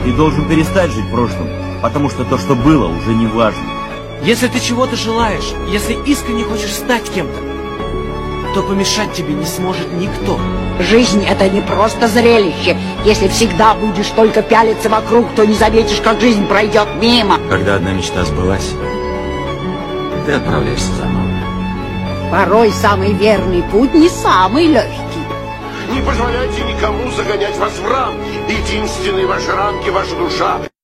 Ты должен перестать жить прошлым, потому что то, что было, уже не важно. Если ты чего-то желаешь, если искренне хочешь стать кем-то, то помешать тебе не сможет никто. Жизнь — это не просто зрелище. Если всегда будешь только пялиться вокруг, то не заметишь, как жизнь пройдет мимо. Когда одна мечта сбылась, ты отправляешься за новой. Порой самый верный путь не самый легкий. Не позволяйте никому загонять вас в рамки. Единственные ваши рамки — ваша душа.